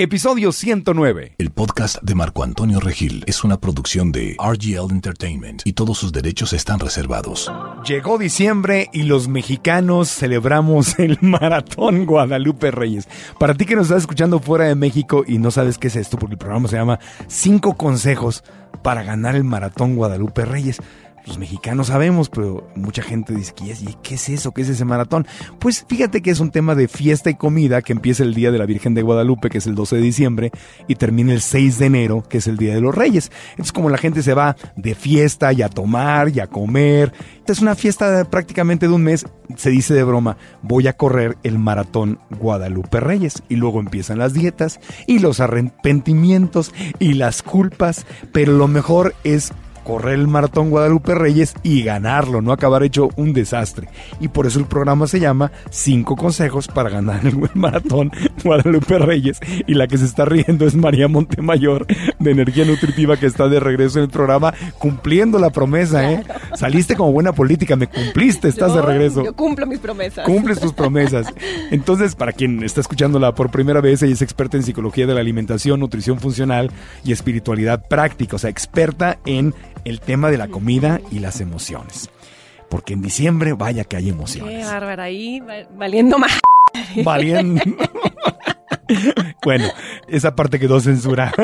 episodio 109. El podcast de Marco Antonio Regil es una producción de RGL Entertainment y todos sus derechos están reservados. Llegó diciembre y los mexicanos celebramos el Maratón Guadalupe Reyes. Para ti que nos estás escuchando fuera de México y no sabes qué es esto, porque el programa se llama 5 consejos para ganar el Maratón Guadalupe Reyes. Los mexicanos sabemos, pero mucha gente dice, ¿qué es eso? ¿Qué es ese maratón? Pues fíjate que es un tema de fiesta y comida que empieza el Día de la Virgen de Guadalupe, que es el 12 de diciembre, y termina el 6 de enero, que es el Día de los Reyes. Entonces, como la gente se va de fiesta y a tomar y a comer, es una fiesta prácticamente de un mes, se dice de broma, voy a correr el Maratón Guadalupe Reyes. Y luego empiezan las dietas y los arrepentimientos y las culpas, pero lo mejor es correr el Maratón Guadalupe Reyes y ganarlo, no acabar hecho un desastre. Y por eso el programa se llama 5 consejos para ganar el Maratón Guadalupe Reyes. Y la que se está riendo es María Montemayor, de Energía Nutritiva, que está de regreso en el programa, cumpliendo la promesa, ¿eh? Saliste como buena política, me cumpliste, estás de regreso. Yo cumplo mis promesas. Cumples tus promesas. Entonces, para quien está escuchándola por primera vez, ella es experta en psicología de la alimentación, nutrición funcional y espiritualidad práctica. O sea, experta en el tema de la comida y las emociones. Porque en diciembre, vaya que hay emociones. Qué bárbara, ahí valiendo más. Valiendo. Bueno, esa parte quedó censurada.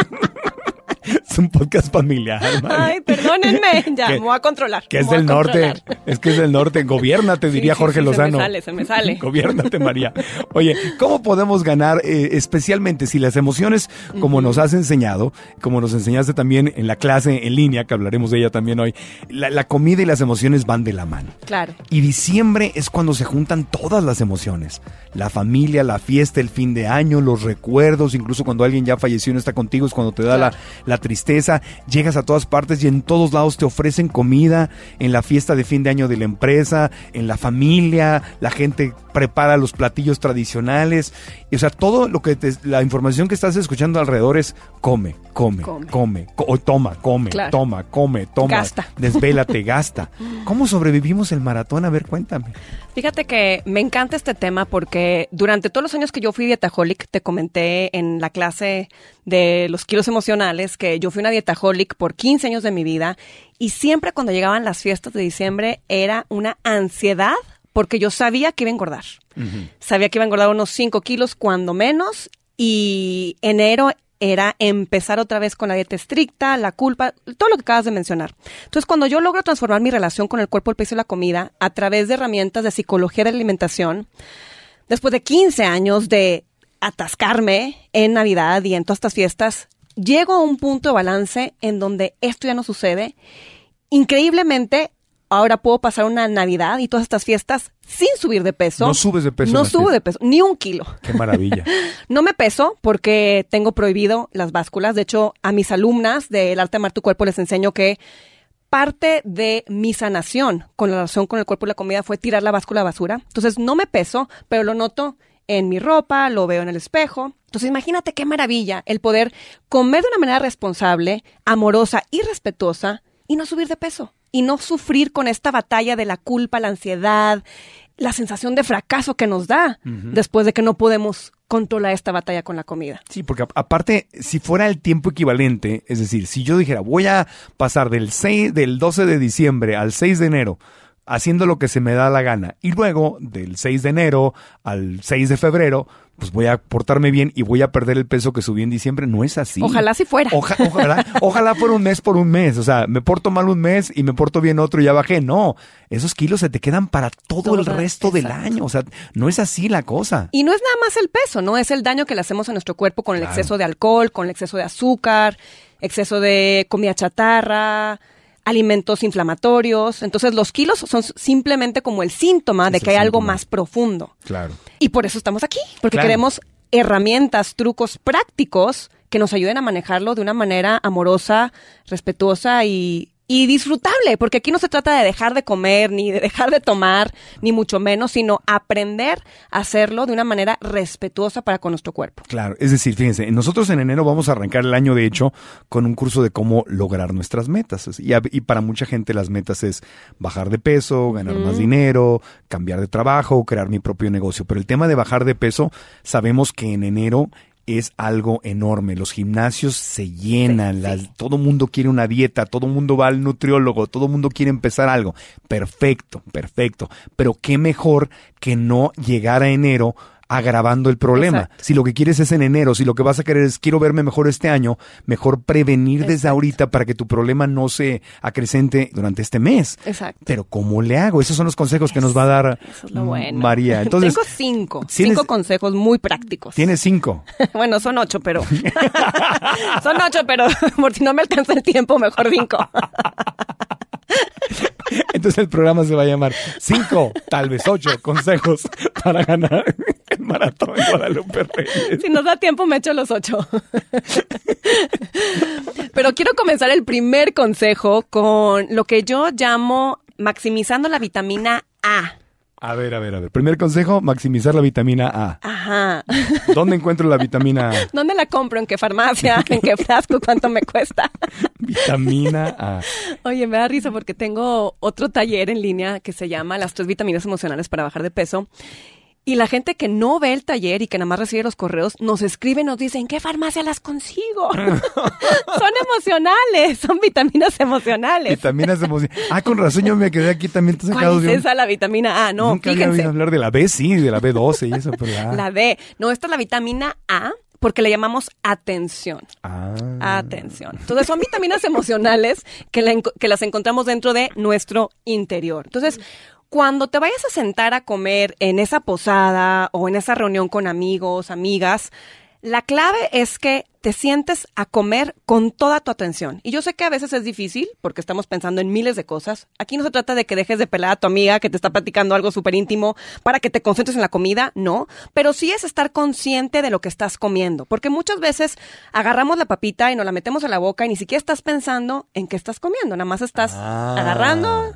Es un podcast familiar, María. Ay, perdónenme, ya, me voy a controlar. Que es del norte, es que es del norte. Gobiérnate, diría Jorge Lozano. Se me sale. Gobiérnate, María. Oye, ¿cómo podemos ganar, especialmente si las emociones, como nos has enseñado, como nos enseñaste también en la clase en línea, que hablaremos de ella también hoy, la comida y las emociones van de la mano. Claro. Y diciembre es cuando se juntan todas las emociones. La familia, la fiesta, el fin de año, los recuerdos, incluso cuando alguien ya falleció y no está contigo, es cuando te da la tristeza. Llegas a todas partes y en todos lados te ofrecen comida, en la fiesta de fin de año de la empresa, en la familia, la gente prepara los platillos tradicionales. Y, o sea, todo lo que la información que estás escuchando alrededor es come, toma, claro. toma, Gasta. Desvélate, gasta. ¿Cómo sobrevivimos el maratón? A ver, cuéntame. Fíjate que me encanta este tema porque durante todos los años que yo fui dietaholic, te comenté en la clase de los kilos emocionales que yo fui una dietaholic por 15 años de mi vida y siempre cuando llegaban las fiestas de diciembre era una ansiedad porque yo sabía que iba a engordar. Uh-huh. Sabía que iba a engordar unos 5 kilos cuando menos y enero era empezar otra vez con la dieta estricta, la culpa, todo lo que acabas de mencionar. Entonces, cuando yo logro transformar mi relación con el cuerpo, el peso y la comida a través de herramientas de psicología de la alimentación, después de 15 años de atascarme en Navidad y en todas estas fiestas, llego a un punto de balance en donde esto ya no sucede. Increíblemente, ahora puedo pasar una Navidad y todas estas fiestas sin subir de peso. No subes de peso. No subo de peso, ni 1 kilo. Qué maravilla. No me peso porque tengo prohibido las básculas. De hecho, a mis alumnas del Arte de Amar tu Cuerpo les enseño que parte de mi sanación con la relación con el cuerpo y la comida fue tirar la báscula a basura. Entonces, no me peso, pero lo noto en mi ropa, lo veo en el espejo. Entonces, imagínate qué maravilla el poder comer de una manera responsable, amorosa y respetuosa y no subir de peso. Y no sufrir con esta batalla de la culpa, la ansiedad, la sensación de fracaso que nos da después de que no podemos controlar esta batalla con la comida. Sí, porque aparte, si fuera el tiempo equivalente, es decir, si yo dijera, voy a pasar del 12 de diciembre al 6 de enero haciendo lo que se me da la gana, y luego del 6 de enero al 6 de febrero, pues voy a portarme bien y voy a perder el peso que subí en diciembre. No es así. Ojalá si fuera. Ojalá fuera un mes por un mes. O sea, me porto mal un mes y me porto bien otro y ya bajé. No, esos kilos se te quedan para todo el resto del año. O sea, no es así la cosa. Y no es nada más el peso, ¿no? Es el daño que le hacemos a nuestro cuerpo con el exceso de alcohol, con el exceso de azúcar, exceso de comida chatarra, alimentos inflamatorios. Entonces, los kilos son simplemente como el síntoma de que hay algo más profundo. Claro. Y por eso estamos aquí, porque queremos herramientas, trucos prácticos que nos ayuden a manejarlo de una manera amorosa, respetuosa y disfrutable, porque aquí no se trata de dejar de comer, ni de dejar de tomar, ni mucho menos, sino aprender a hacerlo de una manera respetuosa para con nuestro cuerpo. Claro, es decir, fíjense, nosotros en enero vamos a arrancar el año, de hecho, con un curso de cómo lograr nuestras metas. Y para mucha gente las metas es bajar de peso, ganar más dinero, cambiar de trabajo, crear mi propio negocio. Pero el tema de bajar de peso, sabemos que en enero es algo enorme. Los gimnasios se llenan, todo mundo quiere una dieta, todo mundo va al nutriólogo, todo mundo quiere empezar algo. Perfecto. Pero qué mejor que no llegar a enero agravando el problema. Exacto. Si lo que quieres es en enero, si lo que vas a querer es quiero verme mejor este año, mejor prevenir desde ahorita para que tu problema no se acrecente durante este mes. Exacto. Pero ¿cómo le hago? Esos son los consejos que nos va a dar María. Entonces, tengo 5 consejos muy prácticos. ¿Tienes 5? Bueno, son 8, pero son 8, pero por si no me alcanza el tiempo, mejor 5. Entonces el programa se va a llamar 5, tal vez 8 consejos para ganar el maratón de Guadalupe Reyes. Si nos da tiempo me echo los 8. Pero quiero comenzar el primer consejo con lo que yo llamo maximizando la vitamina A. A ver. Primer consejo, maximizar la vitamina A. Ajá. ¿Dónde encuentro la vitamina A? ¿Dónde la compro? ¿En qué farmacia? ¿En qué frasco? ¿Cuánto me cuesta? Vitamina A. Oye, me da risa porque tengo otro taller en línea que se llama Las 3 vitaminas emocionales para bajar de peso. Y la gente que no ve el taller y que nada más recibe los correos, nos escribe y nos dice, ¿en qué farmacia las consigo? Son emocionales, son vitaminas emocionales. Vitaminas emocionales. Ah, con razón yo me quedé aquí también. ¿Cuál es esa, la vitamina A? No, nunca fíjense. Había oído hablar de la B, sí, de la B12 y eso, pero la D. No, esta es la vitamina A porque le llamamos atención. Atención. Entonces son vitaminas emocionales que las encontramos dentro de nuestro interior. Entonces, cuando te vayas a sentar a comer en esa posada o en esa reunión con amigos, amigas, la clave es que te sientes a comer con toda tu atención. Y yo sé que a veces es difícil porque estamos pensando en miles de cosas. Aquí no se trata de que dejes de pelar a tu amiga que te está platicando algo súper íntimo para que te concentres en la comida, no. Pero sí es estar consciente de lo que estás comiendo. Porque muchas veces agarramos la papita y nos la metemos a la boca y ni siquiera estás pensando en qué estás comiendo. Nada más estás agarrando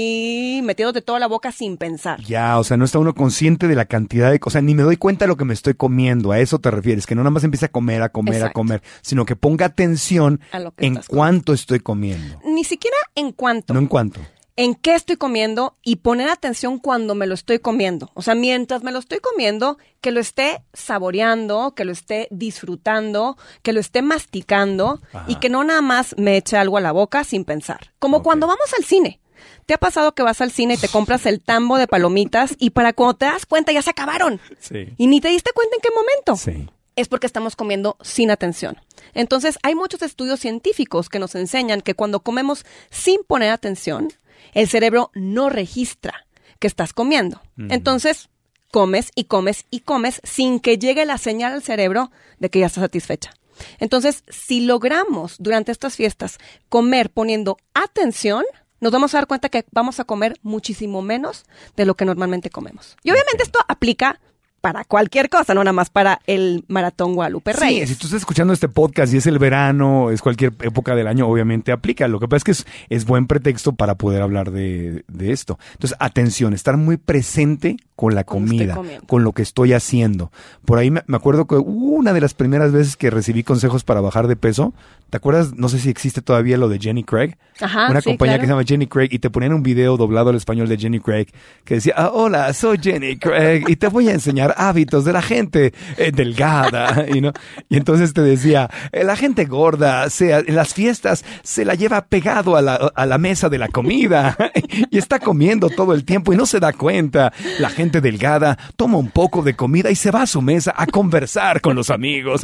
y metiéndote toda la boca sin pensar. Ya, o sea, no está uno consciente de la cantidad de cosas. Ni me doy cuenta de lo que me estoy comiendo. A eso te refieres. Que no nada más empiece a comer, Exacto. sino que ponga atención en cuánto estoy comiendo. Ni siquiera en cuánto. No en cuánto. En qué estoy comiendo y poner atención cuando me lo estoy comiendo. O sea, mientras me lo estoy comiendo, que lo esté saboreando, que lo esté disfrutando, que lo esté masticando. Ajá. Y que no nada más me eche algo a la boca sin pensar. Como cuando vamos al cine. ¿Te ha pasado que vas al cine y te compras el tambo de palomitas y para cuando te das cuenta ya se acabaron? Sí. Y ni te diste cuenta en qué momento. Sí. Es porque estamos comiendo sin atención. Entonces, hay muchos estudios científicos que nos enseñan que cuando comemos sin poner atención, el cerebro no registra que estás comiendo. Entonces, comes y comes y comes sin que llegue la señal al cerebro de que ya estás satisfecha. Entonces, si logramos durante estas fiestas comer poniendo atención, nos vamos a dar cuenta que vamos a comer muchísimo menos de lo que normalmente comemos. Y obviamente esto aplica para cualquier cosa, no nada más para el Maratón Guadalupe Reyes. Sí, si tú estás escuchando este podcast y es el verano, es cualquier época del año, obviamente aplica. Lo que pasa es que es buen pretexto para poder hablar de esto. Entonces, atención, estar muy presente con la comida, con lo que estoy haciendo. Por ahí me acuerdo que una de las primeras veces que recibí consejos para bajar de peso, ¿te acuerdas? No sé si existe todavía lo de Jenny Craig. Ajá, una sí, compañía claro. que se llama Jenny Craig y te ponían un video doblado al español de Jenny Craig que decía, hola, soy Jenny Craig y te voy a enseñar hábitos de la gente delgada, ¿no? Y entonces te decía, la gente gorda en las fiestas se la lleva pegado a la mesa de la comida y está comiendo todo el tiempo y no se da cuenta. La gente delgada toma un poco de comida y se va a su mesa a conversar con los amigos.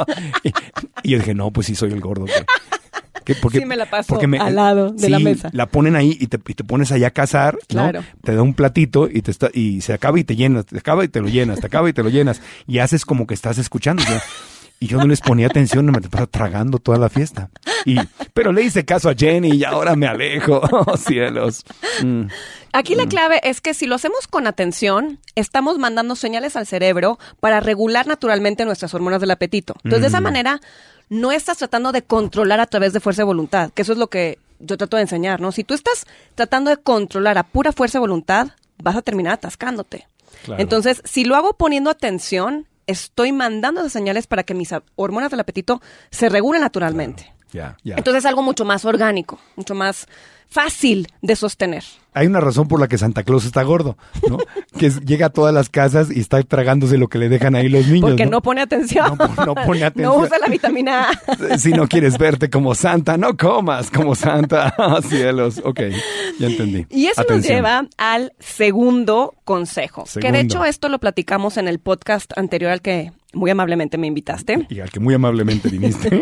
Y yo dije, no, pues sí soy el gordo. Sí, me la paso al lado de la mesa. La ponen ahí y te pones allá a cazar, ¿no? Claro. Te da un platito y se acaba y te llenas, te acaba y te lo llenas, te acaba y te lo llenas. Y haces como que estás escuchando. Y yo no les ponía atención, me estaba tragando toda la fiesta. Pero le hice caso a Jenny y ahora me alejo. Oh, cielos. Aquí la clave es que si lo hacemos con atención, estamos mandando señales al cerebro para regular naturalmente nuestras hormonas del apetito. Entonces, de esa manera, no estás tratando de controlar a través de fuerza de voluntad, que eso es lo que yo trato de enseñar, ¿no? Si tú estás tratando de controlar a pura fuerza de voluntad, vas a terminar atascándote. Claro. Entonces, si lo hago poniendo atención, estoy mandando esas señales para que mis hormonas del apetito se regulen naturalmente. Claro. Yeah. Entonces es algo mucho más orgánico, mucho más fácil de sostener. Hay una razón por la que Santa Claus está gordo, ¿no? Llega a todas las casas y está tragándose lo que le dejan ahí los niños. Porque no pone atención. No pone atención. No usa la vitamina A. Si no quieres verte como Santa, no comas como Santa. ¡Ah, cielos! Ok, ya entendí. Y eso nos lleva al segundo consejo. Que de hecho esto lo platicamos en el podcast anterior al que muy amablemente me invitaste. Y al que muy amablemente viniste.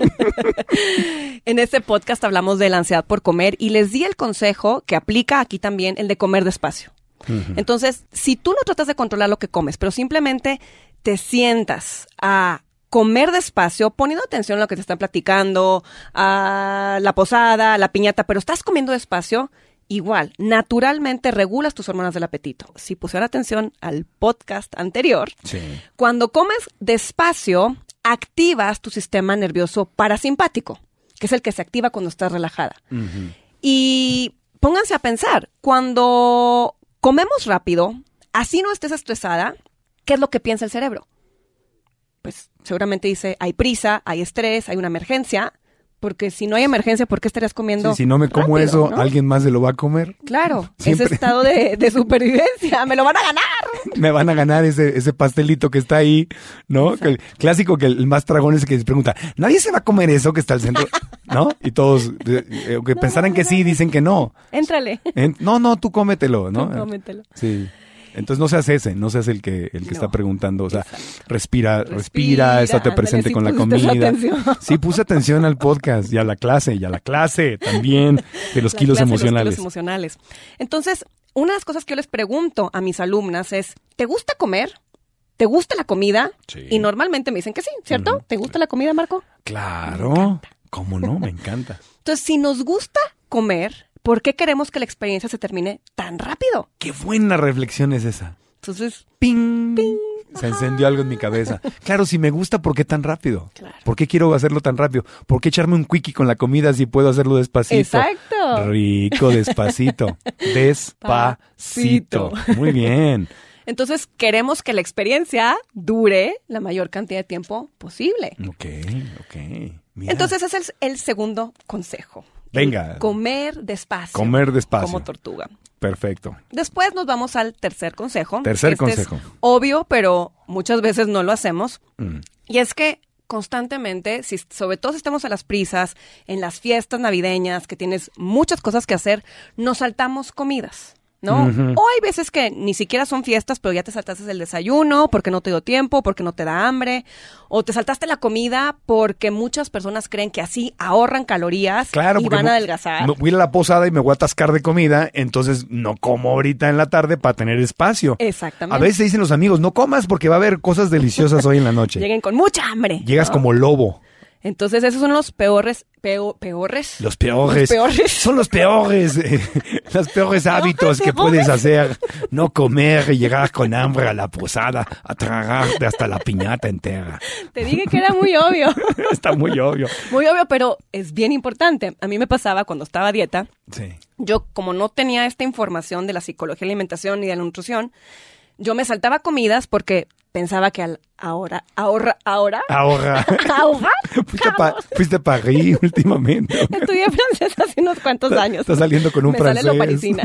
En ese podcast hablamos de la ansiedad por comer y les di el consejo que aplica aquí también, el de comer despacio. Uh-huh. Entonces, si tú no tratas de controlar lo que comes, pero simplemente te sientas a comer despacio, poniendo atención a lo que te están platicando, a la posada, a la piñata, pero estás comiendo despacio, igual, naturalmente regulas tus hormonas del apetito. Si pusieron atención al podcast anterior, sí. Cuando comes despacio, activas tu sistema nervioso parasimpático, que es el que se activa cuando estás relajada. Uh-huh. Y pónganse a pensar, cuando comemos rápido, así no estés estresada, ¿qué es lo que piensa el cerebro? Pues seguramente dice, hay prisa, hay estrés, hay una emergencia. Porque si no hay emergencia, ¿por qué estarías comiendo? Sí, si no me como rápido, eso, ¿no? ¿Alguien más se lo va a comer? Claro, siempre. Ese estado de supervivencia, ¡me lo van a ganar! Me van a ganar ese pastelito que está ahí, ¿no? El clásico que el más tragón es el que se pregunta, ¿nadie se va a comer eso que está al centro? ¿No? Y todos, que pensaran que sí, dicen que no. Éntrale. No, tú cómetelo, ¿no? Tú cómetelo. Sí. Entonces no seas el que está preguntando, o sea, respira, estate presente con la comida. Sí, puse atención al podcast y a la clase también de los kilos emocionales. Entonces, una de las cosas que yo les pregunto a mis alumnas es, ¿te gusta comer? ¿Te gusta la comida? Sí. Y normalmente me dicen que sí, ¿cierto? ¿Te gusta la comida, Marco? Claro, ¿cómo no? Me encanta. Entonces, si nos gusta comer, ¿por qué queremos que la experiencia se termine tan rápido? ¡Qué buena reflexión es esa! Entonces, ¡ping! Se encendió algo en mi cabeza. Claro, si me gusta, ¿por qué tan rápido? Claro. ¿Por qué quiero hacerlo tan rápido? ¿Por qué echarme un quickie con la comida si puedo hacerlo despacito? ¡Exacto! Rico, despacito. Despacito. Muy bien. Entonces, queremos que la experiencia dure la mayor cantidad de tiempo posible. Ok. Mira. Entonces, ese es el segundo consejo. Venga. Comer despacio. Comer despacio. Como tortuga. Perfecto. Después nos vamos al tercer consejo. Consejo. Es obvio, pero muchas veces no lo hacemos. Y es que constantemente, sobre todo si estamos a las prisas, en las fiestas navideñas, que tienes muchas cosas que hacer, nos saltamos comidas, ¿no? Uh-huh. O hay veces que ni siquiera son fiestas, pero ya te saltaste el desayuno porque no te dio tiempo, porque no te da hambre, o te saltaste la comida porque muchas personas creen que así ahorran calorías, claro, y van a adelgazar. Voy a ir a la posada y me voy a atascar de comida, entonces no como ahorita en la tarde para tener espacio. Exactamente. A veces dicen los amigos, no comas porque va a haber cosas deliciosas hoy en la noche. Lleguen con mucha hambre. Llegas, ¿no?, como lobo. Entonces, esos son los peores. Los peores. Son los peores. Los peores hábitos que puedes hacer. No comer y llegar con hambre a la posada, a tragarte hasta la piñata entera. Te dije que era muy obvio. Está muy obvio. Muy obvio, pero es bien importante. A mí me pasaba cuando estaba a dieta. Sí. Yo, como no tenía esta información de la psicología de la alimentación y de la nutrición, yo me saltaba comidas porque pensaba que ahorrar. Fuiste a París últimamente. Estudié francés hace unos cuantos años. Estás saliendo con un francés. Me sale lo parisina.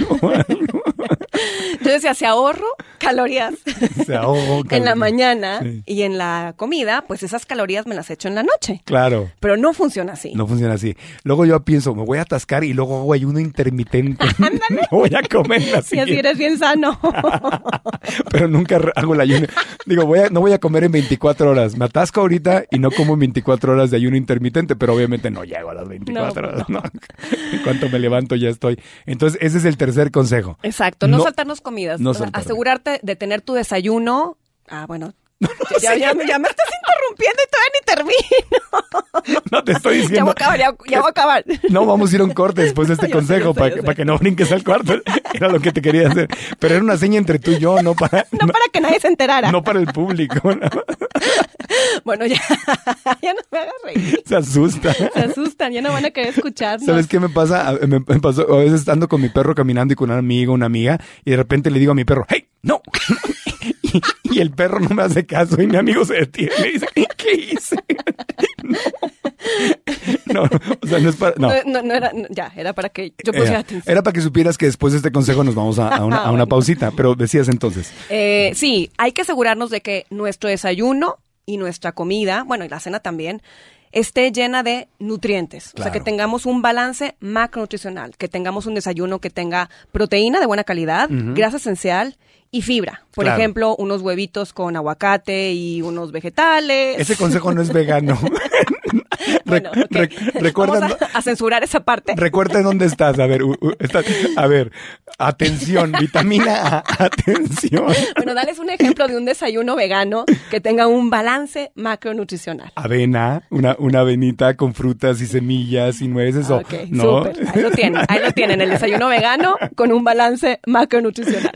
Yo decía, si ahorro calorías en la mañana, sí, y en la comida, pues esas calorías me las echo en la noche. Claro. Pero no funciona así. No funciona así. Luego yo pienso, me voy a atascar y luego hago ayuno intermitente. No voy a comer así. Y así eres bien sano. Pero nunca hago el ayuno. Digo, no voy a comer en 24 horas. Me atasco ahorita y no como en 24 horas de ayuno intermitente, pero obviamente no llego a las 24 horas. No. En cuanto me levanto ya estoy. Entonces, ese es el tercer consejo. Exacto. No saltarnos comidas. No, o sea, asegurarte de tener tu desayuno. Bueno. Ya me estás interrumpiendo y todavía ni termino. No te estoy diciendo. Ya voy a acabar. No, vamos a ir a un corte después de este consejo para que no brinques al cuarto. Era lo que te quería hacer. Pero era una seña entre tú y yo, no para que nadie se enterara. No para el público. ¿No? Bueno, ya no me hagas reír. Se asustan, ya no van a querer escucharnos. ¿Sabes qué me pasa? Me pasó, a veces estando con mi perro caminando y con una amiga, y de repente le digo a mi perro, ¡hey, no! Y el perro no me hace caso y mi amigo se detiene y dice, ¿qué hice? No No, o sea, no es para... No. No era, era para que yo pusiera atención. Era para que supieras que después de este consejo nos vamos a una pausita, pero decías entonces. Sí, hay que asegurarnos de que nuestro desayuno y nuestra comida, bueno, y la cena también, esté llena de nutrientes. Claro. O sea, que tengamos un balance macronutricional, que tengamos un desayuno que tenga proteína de buena calidad, grasa esencial y fibra. Por ejemplo, unos huevitos con aguacate y unos vegetales. Ese consejo no es vegano. Bueno, recuerda, vamos a censurar esa parte. Recuerda dónde estás. A ver, atención, vitamina A, atención. Bueno, dales un ejemplo de un desayuno vegano que tenga un balance macronutricional. Avena, una avenita con frutas y semillas y nueces. Ok, ¿no? súper. Ahí lo tienen, el desayuno vegano con un balance macronutricional.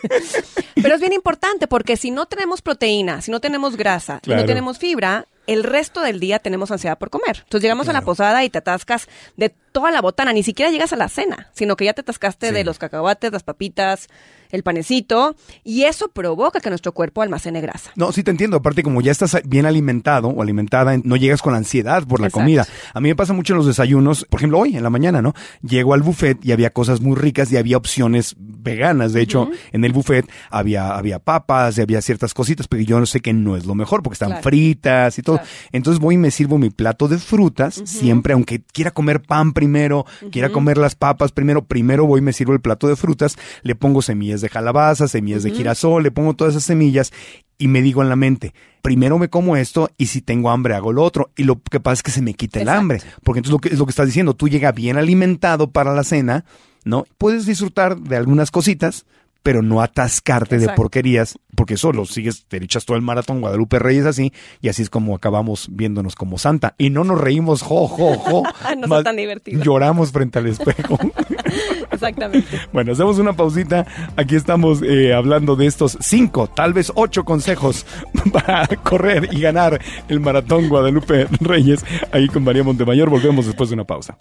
Pero es bien importante porque si no tenemos proteína, si no tenemos grasa, si no tenemos fibra, el resto del día tenemos ansiedad por comer. Entonces llegamos a la posada y te atascas de toda la botana. Ni siquiera llegas a la cena, sino que ya te atascaste de los cacahuates, las papitas, el panecito. Y eso provoca que nuestro cuerpo almacene grasa. No, sí te entiendo. Aparte, como ya estás bien alimentado o alimentada, no llegas con ansiedad por la comida. A mí me pasa mucho en los desayunos. Por ejemplo, hoy en la mañana, ¿no? Llego al buffet y había cosas muy ricas y había opciones veganas. De hecho, en el buffet había papas y había ciertas cositas, pero yo no sé que no es lo mejor porque están fritas y todo. Entonces voy y me sirvo mi plato de frutas siempre, aunque quiera comer pan primero, quiera comer las papas primero voy y me sirvo el plato de frutas, le pongo semillas de calabaza, semillas de girasol, le pongo todas esas semillas y me digo en la mente, primero me como esto y si tengo hambre hago lo otro. Y lo que pasa es que se me quita el hambre, porque entonces lo que estás diciendo, tú llegas bien alimentado para la cena, ¿no? Puedes disfrutar de algunas cositas, pero no atascarte de porquerías, porque solo sigues, te echas todo el maratón Guadalupe Reyes así, y así es como acabamos viéndonos como santa. Y no nos reímos, no es tan divertido. Lloramos frente al espejo. Exactamente. Bueno, hacemos una pausita. Aquí estamos hablando de estos 5, tal vez 8 consejos para correr y ganar el maratón Guadalupe Reyes. Ahí con María Montemayor. Volvemos después de una pausa.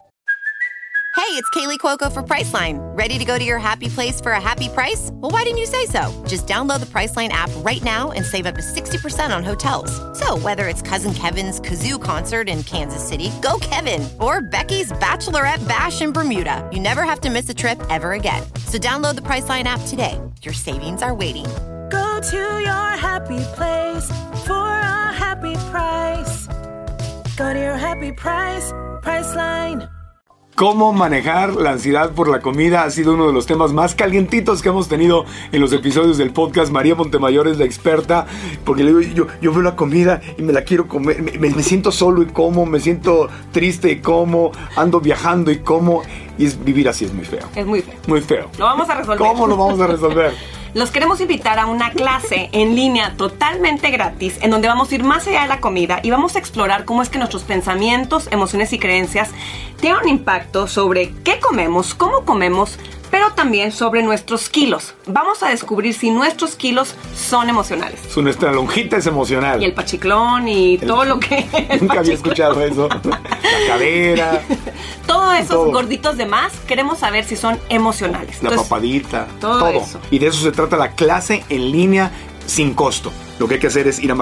Hey, it's Kaylee Cuoco for Priceline. Ready to go to your happy place for a happy price? Well, why didn't you say so? Just download the Priceline app right now and save up to 60% on hotels. So whether it's Cousin Kevin's Kazoo Concert in Kansas City, go Kevin, or Becky's Bachelorette Bash in Bermuda, you never have to miss a trip ever again. So download the Priceline app today. Your savings are waiting. Go to your happy place for a happy price. Go to your happy price, Priceline. Cómo manejar la ansiedad por la comida ha sido uno de los temas más calientitos que hemos tenido en los episodios del podcast. María Montemayor es la experta, porque le digo, yo veo la comida y me la quiero comer, me siento solo y como, me siento triste y como, ando viajando y como, y vivir así es muy feo. Es muy feo. Muy feo. Lo vamos a resolver. ¿Cómo lo vamos a resolver? Los queremos invitar a una clase en línea totalmente gratis, en donde vamos a ir más allá de la comida y vamos a explorar cómo es que nuestros pensamientos, emociones y creencias tienen un impacto sobre qué comemos, cómo comemos, pero también sobre nuestros kilos. Vamos a descubrir si nuestros kilos son emocionales. Nuestra lonjita es emocional. Y el pachiclón y todo lo que... Nunca había escuchado eso. La cadera. Todos esos gorditos de más, queremos saber si son emocionales. La papadita. Todo eso. Y de eso se trata la clase en línea sin costo. Lo que hay que hacer es ir a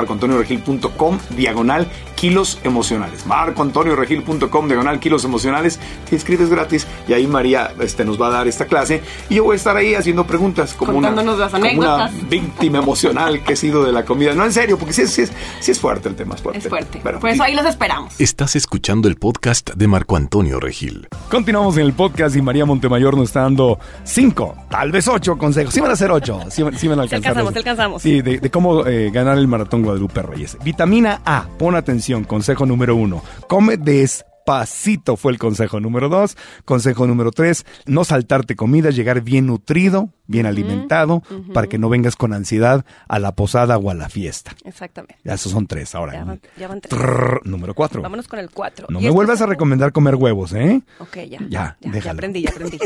marcoantonioregil.com/kilos emocionales. marcoantonioregil.com/kilos emocionales. Te inscribes gratis y ahí María nos va a dar esta clase. Y yo voy a estar ahí haciendo preguntas como una víctima emocional que he sido de la comida. No, en serio, porque sí es fuerte el tema. Es fuerte. Bueno, por eso ahí los esperamos. Estás escuchando el podcast de Marco Antonio Regil. Continuamos en el podcast y María Montemayor nos está dando 5, tal vez 8 consejos. Sí van a ser 8. Sí van a alcanzar. Te alcanzamos. Sí, de cómo ganar el maratón Guadalupe Reyes. Vitamina A, pon atención, consejo número 1. Come despacito fue el consejo número 2. Consejo número 3, no saltarte comida, llegar bien nutrido, bien alimentado, para que no vengas con ansiedad a la posada o a la fiesta. Exactamente. Ya esos son 3 ahora. Ya van 3. Número 4. Vámonos con el 4. No me vuelvas a recomendar comer huevos, ¿eh? Ok, Ya, ya aprendí.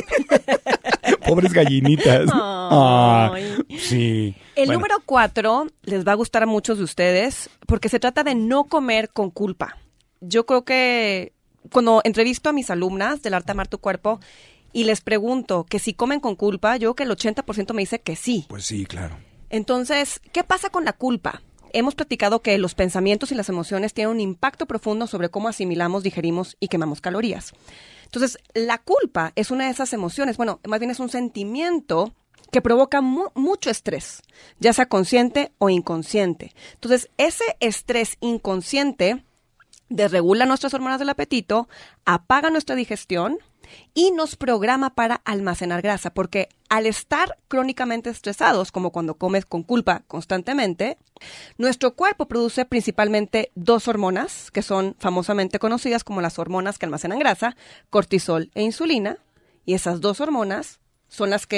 Pobres gallinitas. Ay. Sí. El número 4 les va a gustar a muchos de ustedes porque se trata de no comer con culpa. Yo creo que cuando entrevisto a mis alumnas del Arte de Amar tu Cuerpo y les pregunto que si comen con culpa, yo creo que el 80% me dice que sí. Pues sí, claro. Entonces, ¿qué pasa con la culpa? hemos platicado que los pensamientos y las emociones tienen un impacto profundo sobre cómo asimilamos, digerimos y quemamos calorías. Entonces, la culpa es una de esas emociones, bueno, más bien es un sentimiento que provoca mucho estrés, ya sea consciente o inconsciente. Entonces, ese estrés inconsciente desregula nuestras hormonas del apetito, apaga nuestra digestión y nos programa para almacenar grasa, porque al estar crónicamente estresados, como cuando comes con culpa constantemente, nuestro cuerpo produce principalmente 2 hormonas, que son famosamente conocidas como las hormonas que almacenan grasa, cortisol e insulina, y esas 2 hormonas son las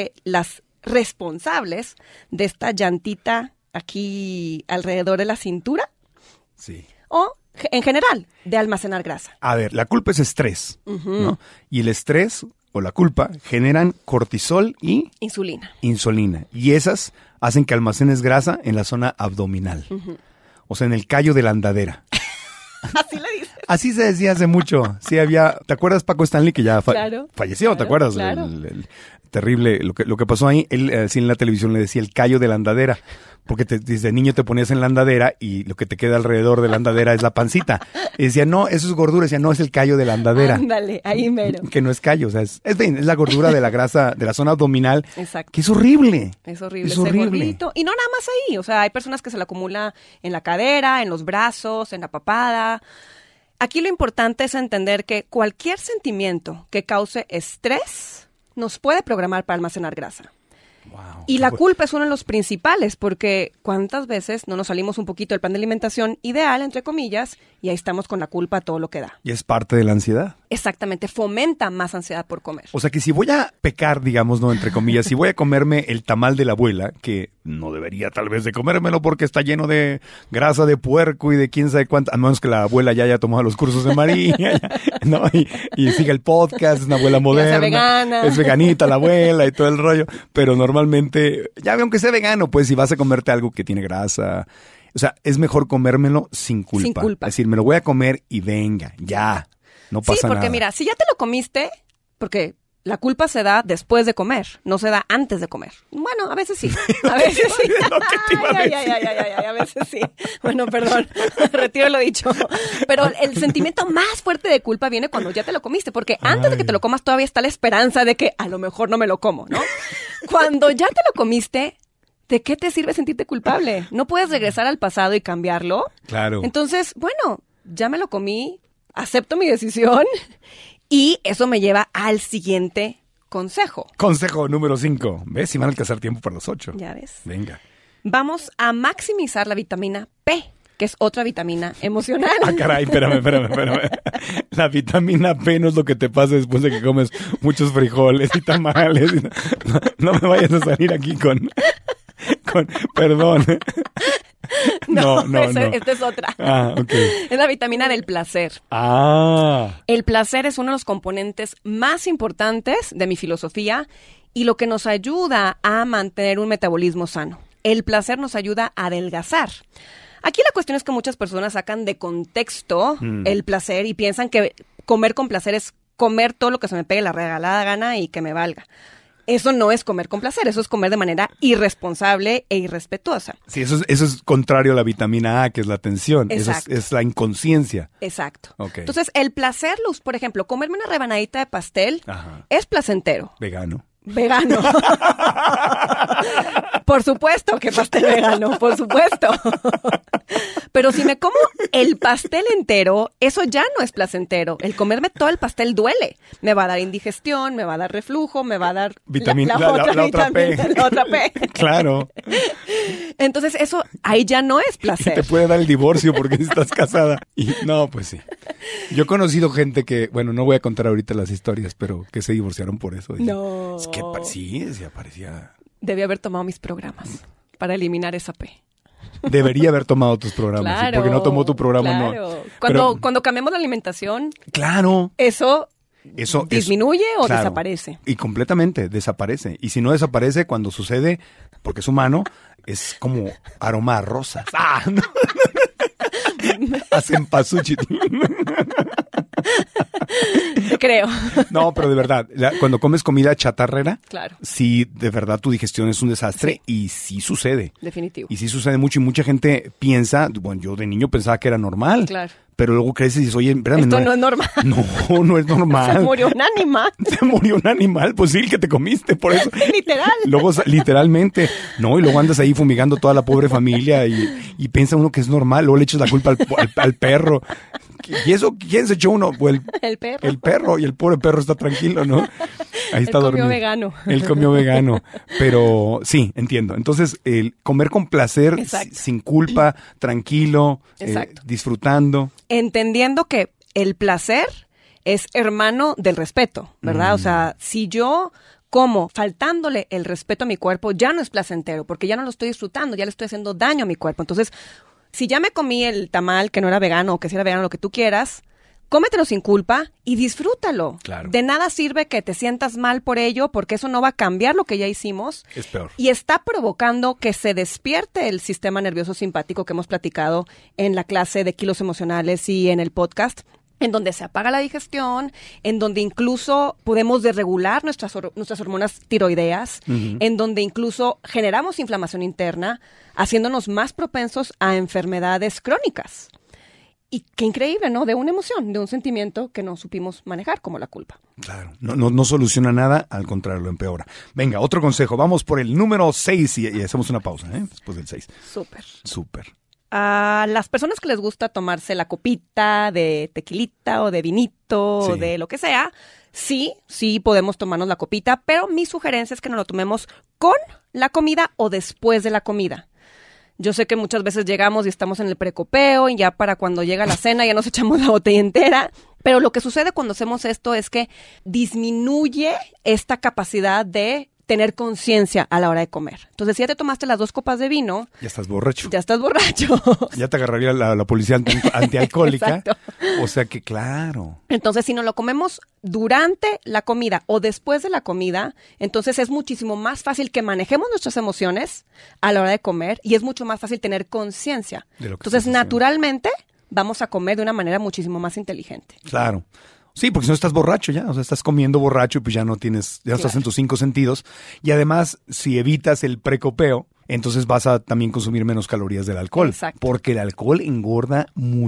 responsables de esta llantita aquí alrededor de la cintura. Sí. O en general, de almacenar grasa. A ver, la culpa es estrés, ¿no? Y el estrés o la culpa generan cortisol y insulina. Y esas hacen que almacenes grasa en la zona abdominal. O sea, en el callo de la andadera. Así le dices. Así se decía hace mucho. Sí había, ¿te acuerdas Paco Stanley que ya falleció? Claro, ¿Te acuerdas? Claro. El terrible, lo que pasó ahí, él así en la televisión le decía el callo de la andadera. Porque desde niño te ponías en la andadera y lo que te queda alrededor de la andadera es la pancita. Y decía, no, eso es gordura. Decía, no, es el callo de la andadera. Ándale, ahí mero. Que no es callo, o sea, es la gordura de la grasa de la zona abdominal. Exacto. Que es horrible. Es horrible. Ese gordito. Y no nada más ahí, o sea, hay personas que se la acumula en la cadera, en los brazos, en la papada. Aquí lo importante es entender que cualquier sentimiento que cause estrés nos puede programar para almacenar grasa. Wow, y la culpa es uno de los principales, porque ¿cuántas veces no nos salimos un poquito del plan de alimentación ideal, entre comillas, y ahí estamos con la culpa a todo lo que da? Y es parte de la ansiedad. Exactamente, fomenta más ansiedad por comer. O sea que si voy a pecar, digamos, no, entre comillas, si voy a comerme el tamal de la abuela, que no debería tal vez de comérmelo porque está lleno de grasa de puerco y de quién sabe cuánto, a menos que la abuela ya haya tomado los cursos de María, ¿no? Y siga el podcast, es una abuela moderna. Vegana. Es veganita la abuela y todo el rollo, pero normalmente, ya aunque sea vegano, pues si vas a comerte algo que tiene grasa, o sea, es mejor comérmelo sin culpa. Sin culpa. Es decir, me lo voy a comer y venga, ya, no pasa nada. Sí, porque mira, si ya te lo comiste, porque la culpa se da después de comer, no se da antes de comer. Bueno, a veces sí. A veces sí. A veces sí. Bueno, perdón, retiro lo dicho. Pero el sentimiento más fuerte de culpa viene cuando ya te lo comiste, porque antes de que te lo comas todavía está la esperanza de que a lo mejor no me lo como, ¿no? Cuando ya te lo comiste, ¿de qué te sirve sentirte culpable? ¿No puedes regresar al pasado y cambiarlo? Claro. Entonces, bueno, ya me lo comí, acepto mi decisión. Y eso me lleva al siguiente consejo. Consejo número 5. ¿Ves? Si van a alcanzar tiempo para los 8. Ya ves. Venga. Vamos a maximizar la vitamina P, que es otra vitamina emocional. Ah, caray, espérame. La vitamina P no es lo que te pasa después de que comes muchos frijoles y tamales. No me vayas a salir aquí con perdón. No. Esta es otra. Ah, ok. Es la vitamina del placer. Ah. El placer es uno de los componentes más importantes de mi filosofía y lo que nos ayuda a mantener un metabolismo sano. El placer nos ayuda a adelgazar. Aquí la cuestión es que muchas personas sacan de contexto el placer y piensan que comer con placer es comer todo lo que se me pegue la regalada gana y que me valga. Eso no es comer con placer, eso es comer de manera irresponsable e irrespetuosa. Sí, eso es contrario a la vitamina A, que es la atención. Exacto. Eso es la inconsciencia. Exacto. Okay. Entonces, el placer, por ejemplo, comerme una rebanadita de pastel es placentero. Vegano. Por supuesto que pastel vegano, por supuesto. Pero si me como el pastel entero, eso ya no es placentero. El comerme todo el pastel duele. Me va a dar indigestión, me va a dar reflujo, me va a dar la otra P. Claro. Entonces eso ahí ya no es placer. Te puede dar el divorcio porque estás casada. Y no, pues sí. Yo he conocido gente que, bueno, no voy a contar ahorita las historias, pero que se divorciaron por eso. No. Es que sí, parecía... Debí haber tomado mis programas para eliminar esa P. Debería haber tomado tus programas. Claro, ¿sí? Porque no tomó tu programa, claro. no. Cuando cambiamos la alimentación, claro. Eso disminuye o claro, desaparece. Y completamente desaparece. Y si no desaparece, cuando sucede, porque es humano, es como aroma a rosas. ¡Ah! No. Hacen pasuchi. Te creo. No, pero de verdad, cuando comes comida chatarrera, Claro. sí, de verdad tu digestión es un desastre y sí sucede. Definitivo. Y sí sucede mucho y mucha gente piensa, bueno, yo de niño pensaba que era normal. Claro. Pero luego creces y dices, oye, espérame. Esto no es normal. No es normal. Se murió un animal. Se murió un animal, pues sí, el que te comiste, por eso. Literal. Luego, literalmente, no, y luego andas ahí fumigando toda la pobre familia y piensa uno que es normal, luego le echas la culpa al perro. ¿Y eso quién se echó uno? Pues El perro. El perro, y el pobre perro está tranquilo, ¿no? Ahí está Él comió dormido. vegano. Él comió vegano. Pero sí, entiendo. Entonces, el comer con placer, Exacto. sin culpa, tranquilo, Exacto. disfrutando. Entendiendo que el placer es hermano del respeto, ¿verdad? O sea, si yo como faltándole el respeto a mi cuerpo, ya no es placentero, porque ya no lo estoy disfrutando, ya le estoy haciendo daño a mi cuerpo. Entonces, si ya me comí el tamal que no era vegano o que si era vegano, lo que tú quieras, cómetelo sin culpa y disfrútalo. Claro. De nada sirve que te sientas mal por ello, porque eso no va a cambiar lo que ya hicimos. Es peor. Y está provocando que se despierte el sistema nervioso simpático que hemos platicado en la clase de kilos emocionales y en el podcast, en donde se apaga la digestión, en donde incluso podemos desregular nuestras hormonas tiroideas, en donde incluso generamos inflamación interna, haciéndonos más propensos a enfermedades crónicas. Y qué increíble, ¿no? De una emoción, de un sentimiento que no supimos manejar, como la culpa. Claro, no soluciona nada, al contrario, lo empeora. Venga, otro consejo, vamos por el número 6 y hacemos una pausa, ¿eh? Después del 6. Súper. A las personas que les gusta tomarse la copita de tequilita o de vinito o de lo que sea, sí podemos tomarnos la copita, pero mi sugerencia es que nos lo tomemos con la comida o después de la comida. Yo sé que muchas veces llegamos y estamos en el precopeo y ya para cuando llega la cena ya nos echamos la botella entera, pero lo que sucede cuando hacemos esto es que disminuye esta capacidad de tener conciencia a la hora de comer. Entonces, si ya te tomaste las 2 copas de vino... Ya estás borracho. Ya estás borracho. Ya te agarraría la policía antialcohólica. Exacto. O sea que, claro. Entonces, si nos lo comemos durante la comida o después de la comida, entonces es muchísimo más fácil que manejemos nuestras emociones a la hora de comer y es mucho más fácil tener conciencia. Entonces, naturalmente, vamos a comer de una manera muchísimo más inteligente. Claro. Sí, porque si no estás borracho ya, o sea, estás comiendo borracho y pues ya no estás en tus 5 sentidos. Y además, si evitas el precopeo, entonces vas a también consumir menos calorías del alcohol. Exacto. Porque el alcohol engorda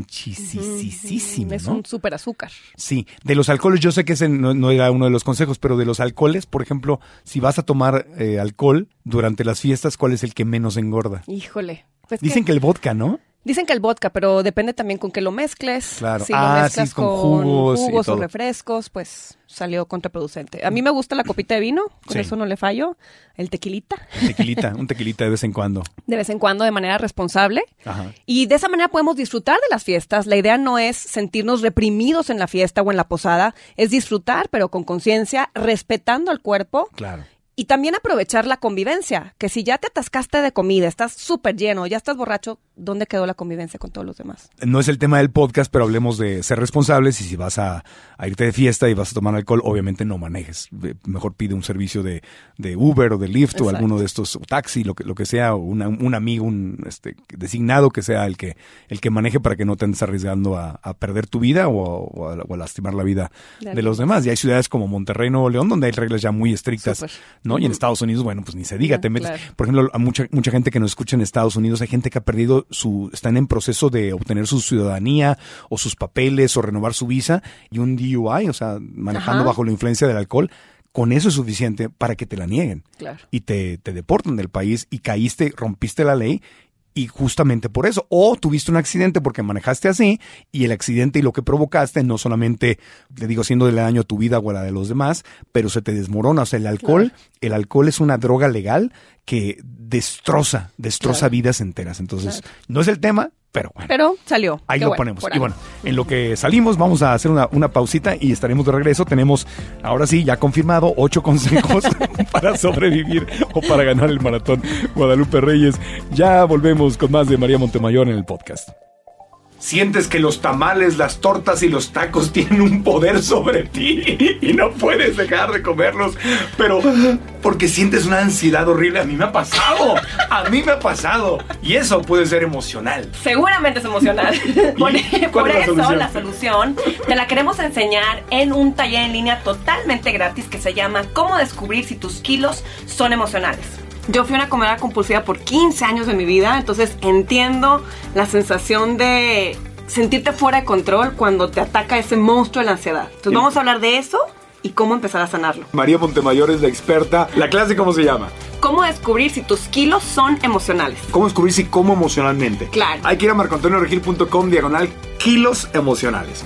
muchísimo, Es ¿no? un súper azúcar. Sí, de los alcoholes, yo sé que ese no era uno de los consejos, pero de los alcoholes, por ejemplo, si vas a tomar alcohol durante las fiestas, ¿cuál es el que menos engorda? Híjole. Pues Dicen que el vodka, ¿no? Dicen que el vodka, pero depende también con qué lo mezcles. Claro. Si lo mezclas con jugos y o todo. refrescos, pues salió contraproducente. A mí me gusta la copita de vino, con eso no le fallo. El tequilita. Un tequilita de vez en cuando. De vez en cuando, de manera responsable. Ajá. Y de esa manera podemos disfrutar de las fiestas. La idea no es sentirnos reprimidos en la fiesta o en la posada, es disfrutar, pero con conciencia, respetando al cuerpo. Claro. Y también aprovechar la convivencia, que si ya te atascaste de comida, estás súper lleno, ya estás borracho, ¿dónde quedó la convivencia con todos los demás? No es el tema del podcast, pero hablemos de ser responsables y si vas a irte de fiesta y vas a tomar alcohol, obviamente no manejes. Mejor pide un servicio de Uber o de Lyft. Exacto. O alguno de estos, o taxi, lo que sea, o un amigo, designado que sea el que maneje para que no te andes arriesgando a perder tu vida o a lastimar la vida de los demás. Y hay ciudades como Monterrey, Nuevo León, donde hay reglas ya muy estrictas. Súper. ¿No? Y en Estados Unidos, bueno, pues ni se diga, te metes. Claro. Por ejemplo, a mucha gente que nos escucha en Estados Unidos, hay gente que ha perdido están en proceso de obtener su ciudadanía o sus papeles o renovar su visa y un DUI, o sea, manejando bajo la influencia del alcohol. Con eso es suficiente para que te la nieguen. Claro. Y te deportan del país y rompiste la ley. Y justamente por eso, o tuviste un accidente porque manejaste así, y el accidente y lo que provocaste no solamente, haciéndole daño a tu vida o a la de los demás, pero se te desmorona. O sea, el alcohol es una droga legal que destroza vidas enteras. Entonces, no es el tema, pero bueno. Pero salió. Ahí lo ponemos. Y bueno, en lo que salimos vamos a hacer una pausita y estaremos de regreso. Tenemos, ahora sí, ya confirmado, 8 consejos para sobrevivir o para ganar el maratón Guadalupe Reyes. Ya volvemos con más de María Montemayor en el podcast. sientes que los tamales, las tortas y los tacos tienen un poder sobre ti y no puedes dejar de comerlos, pero porque sientes una ansiedad horrible. A mí me ha pasado, y eso puede ser emocional. Seguramente es emocional. Por eso la solución te la queremos enseñar en un taller en línea totalmente gratis que se llama ¿Cómo descubrir si tus kilos son emocionales? Yo fui una comedora compulsiva por 15 años de mi vida, entonces entiendo la sensación de sentirte fuera de control cuando te ataca ese monstruo de la ansiedad. Entonces vamos a hablar de eso y cómo empezar a sanarlo. María Montemayor es la experta. ¿La clase cómo se llama? ¿Cómo descubrir si tus kilos son emocionales? ¿Cómo descubrir si como emocionalmente? Claro. Hay que ir a marcoantonioregil.com/kilos emocionales.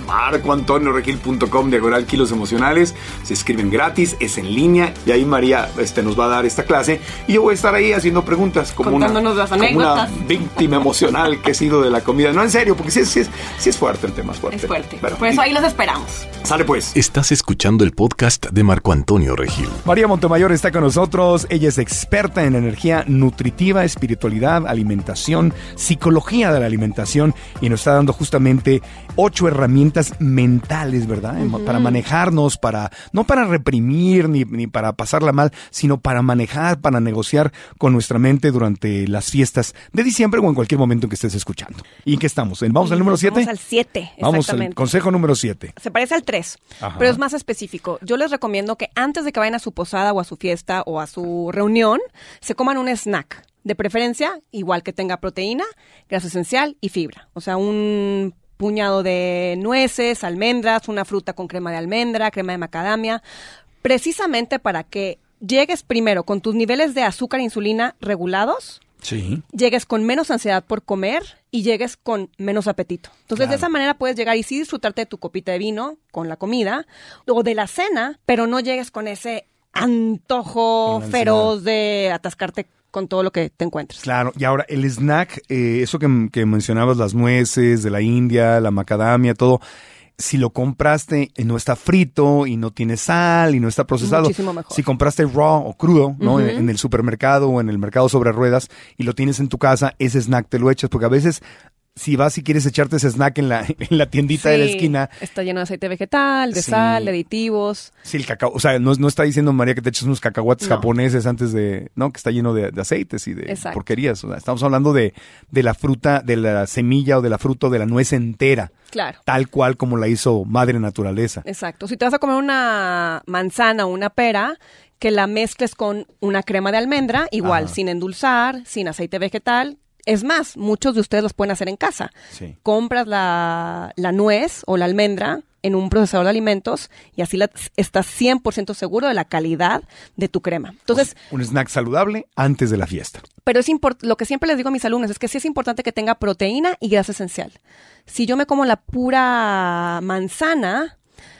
marcoantonioregil.com/kilos emocionales. Se escriben gratis, es en línea. Y ahí María nos va a dar esta clase. Y yo voy a estar ahí haciendo preguntas. Contándonos las anécdotas. Como una víctima emocional que he sido de la comida. No, en serio, porque sí es fuerte el tema. Es fuerte. Es fuerte. Bueno, por eso ahí los esperamos. Sale pues. Estás escuchando el podcast de Marco Antonio Regil. María Montemayor está con nosotros. Ella es experta en energía nutritiva, espiritualidad, alimentación, psicología de la alimentación, y nos está dando justamente 8 herramientas mentales, ¿verdad? Para manejarnos, no para reprimir ni para pasarla mal, sino para manejar, para negociar con nuestra mente durante las fiestas de diciembre o en cualquier momento en que estés escuchando. ¿Y en qué estamos? ¿Vamos al número 7? Vamos al 7, Vamos al consejo número 7. Se parece al 3, pero es más específico. Yo les recomiendo que antes de que vayan a su posada o a su fiesta o a su reunión, se coman un snack. De preferencia, igual que tenga proteína, grasa esencial y fibra. O sea, un puñado de nueces, almendras, una fruta con crema de almendra, crema de macadamia, precisamente para que llegues primero con tus niveles de azúcar e insulina regulados. Sí. Llegues con menos ansiedad por comer y llegues con menos apetito. Entonces, de esa manera puedes llegar y sí disfrutarte de tu copita de vino con la comida o de la cena, pero no llegues con ese antojo feroz de atascarte con todo lo que te encuentres. Claro, y ahora el snack, eso que mencionabas, las nueces de la India, la macadamia, todo, si lo compraste y no está frito y no tiene sal y no está procesado. Muchísimo mejor. Si compraste raw o crudo, ¿no? En el supermercado o en el mercado sobre ruedas y lo tienes en tu casa, ese snack te lo echas, porque a veces si vas y quieres echarte ese snack en la tiendita de la esquina. Está lleno de aceite vegetal, de sal, de aditivos. Sí, el cacao. O sea, no está diciendo María que te eches unos cacahuates japoneses antes de, ¿no? Que está lleno de aceites y de porquerías. O sea, estamos hablando de la fruta, de la semilla o de la fruta o de la nuez entera. Claro. Tal cual como la hizo Madre Naturaleza. Exacto. Si te vas a comer una manzana o una pera, que la mezcles con una crema de almendra, igual, sin endulzar, sin aceite vegetal. Es más, muchos de ustedes los pueden hacer en casa. Sí. Compras la nuez o la almendra en un procesador de alimentos y así estás 100% seguro de la calidad de tu crema. Entonces, un snack saludable antes de la fiesta. Pero lo que siempre les digo a mis alumnos es que sí es importante que tenga proteína y grasa esencial. Si yo me como la pura manzana,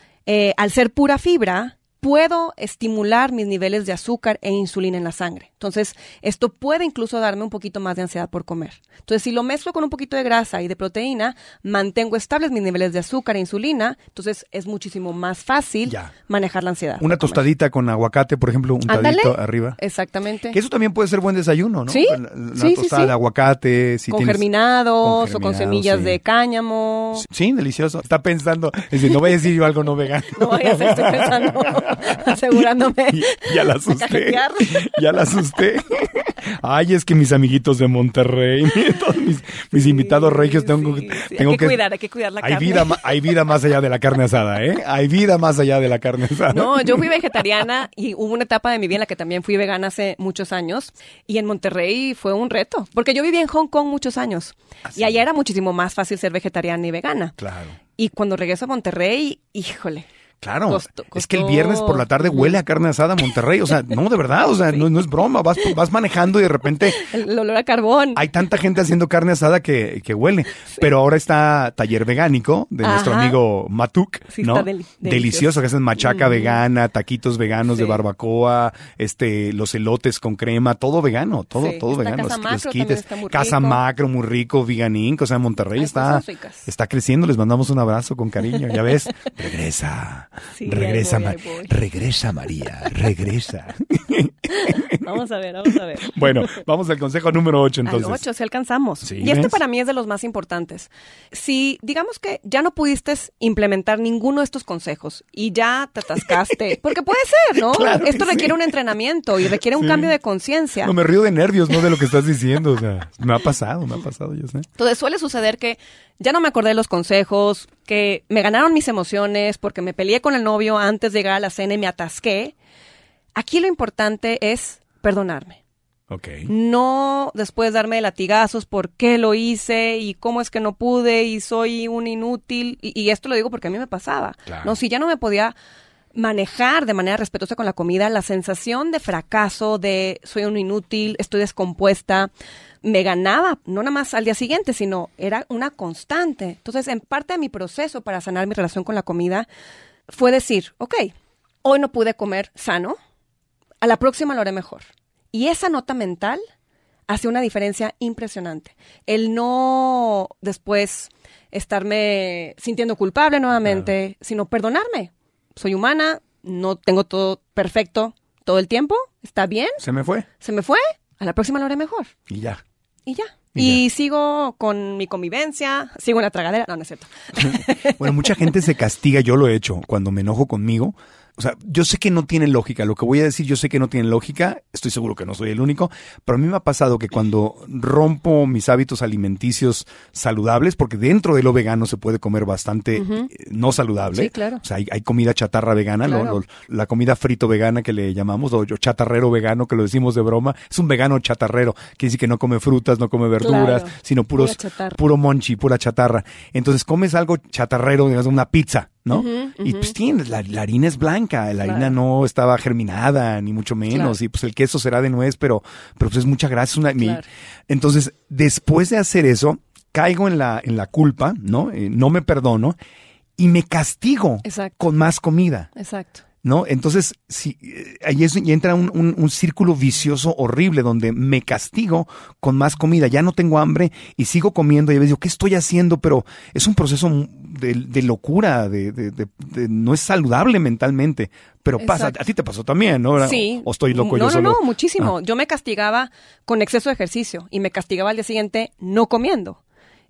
al ser pura fibra, puedo estimular mis niveles de azúcar e insulina en la sangre. Entonces, esto puede incluso darme un poquito más de ansiedad por comer. Entonces, si lo mezclo con un poquito de grasa y de proteína, mantengo estables mis niveles de azúcar e insulina, entonces es muchísimo más fácil manejar la ansiedad. Una tostadita con aguacate, por ejemplo, untadito arriba. Exactamente. Que eso también puede ser buen desayuno, ¿no? Sí. Una tostada de aguacate. Si con germinados o con semillas de cáñamo. Sí, delicioso. Está pensando, no voy a decir yo algo no vegano. No vaya a ser, estoy pensando, asegurándome. Ya la asusté. Ya la asusté. Ay, es que mis amiguitos de Monterrey, todos mis invitados regios, tengo que cuidar, hay que cuidar la carne. Hay vida más allá de la carne asada, ¿eh? Hay vida más allá de la carne asada. No, yo fui vegetariana y hubo una etapa de mi vida en la que también fui vegana hace muchos años y en Monterrey fue un reto, porque yo viví en Hong Kong muchos años y allá era muchísimo más fácil ser vegetariana y vegana. Claro. Y cuando regreso a Monterrey, híjole. Claro, es que el viernes por la tarde huele a carne asada a Monterrey, o sea, no, de verdad, o sea, no es broma, vas manejando y de repente... El olor a carbón. Hay tanta gente haciendo carne asada que huele, pero ahora está Taller Vegánico de nuestro amigo Matuk, ¿no? Está delicioso, que hacen machaca vegana, taquitos veganos de barbacoa, los elotes con crema, todo vegano, todo vegano. Casa Macro también está muy rico. Casa Macro, muy rico, Veganink, o sea, Monterrey está creciendo, les mandamos un abrazo con cariño, ya ves, regresa. Sí, regresa, ahí voy. regresa María, regresa. Vamos a ver. Bueno, vamos al consejo número 8 entonces. Al 8, si alcanzamos. Sí, y este ¿ves? para mí es de los más importantes. Si digamos que ya no pudiste implementar ninguno de estos consejos y ya te atascaste, porque puede ser, ¿no? Claro que Esto requiere sí. un entrenamiento y requiere un Sí. cambio de conciencia. No, me río de nervios, no de lo que estás diciendo. O sea, me ha pasado, yo sé. Entonces suele suceder que ya no me acordé de los consejos, que me ganaron mis emociones porque me peleé con el novio antes de llegar a la cena y me atasqué. Aquí lo importante es perdonarme. Ok. No después darme latigazos por qué lo hice y cómo es que no pude y soy un inútil. Y esto lo digo porque a mí me pasaba. Claro. No, si ya no me podía manejar de manera respetuosa con la comida, la sensación de fracaso, de soy un inútil, estoy descompuesta, me ganaba, no nada más al día siguiente, sino era una constante. Entonces, en parte de mi proceso para sanar mi relación con la comida fue decir, ok, hoy no pude comer sano, a la próxima lo haré mejor. Y esa nota mental hace una diferencia impresionante. El no después estarme sintiendo culpable nuevamente, sino perdonarme. Soy humana, no tengo todo perfecto todo el tiempo, está bien, ¿Se me fue? se me fue, a la próxima lo haré mejor. Y ya. Y ya. Y Y sigo con mi convivencia, sigo en la tragadera. No, no es cierto. Bueno, mucha gente se castiga, yo lo he hecho, cuando me enojo conmigo. O sea, yo sé que no tiene lógica, lo que voy a decir yo sé que no tiene lógica, estoy seguro que no soy el único, pero a mí me ha pasado que cuando rompo mis hábitos alimenticios saludables, porque dentro de lo vegano se puede comer bastante no saludable. Sí, claro. O sea, hay comida chatarra vegana, Claro. la comida frito vegana que le llamamos, o chatarrero vegano que lo decimos de broma, es un vegano chatarrero, quiere decir que no come frutas, no come verduras, Claro. sino Pura puros, chatarra. puro monchi, pura chatarra. Entonces comes algo chatarrero, digamos, una pizza, ¿no? Y pues tienes, la harina es blanca, la harina no estaba germinada, ni mucho menos, Claro. y pues el queso será de nuez, pero pues es mucha grasa. Claro. Entonces, después de hacer eso, caigo en la culpa, ¿no? No me perdono y me castigo Exacto. con más comida. Exacto. ¿No? Entonces, ahí entra un círculo vicioso horrible donde me castigo con más comida. Ya no tengo hambre y sigo comiendo y a veces digo, ¿qué estoy haciendo? Pero es un proceso de locura, no es saludable mentalmente. Pero pasa, Exacto. a ti te pasó también, ¿no? Sí. ¿O estoy loco yo No, solo? no, muchísimo. Ah. Yo me castigaba con exceso de ejercicio y me castigaba al día siguiente no comiendo.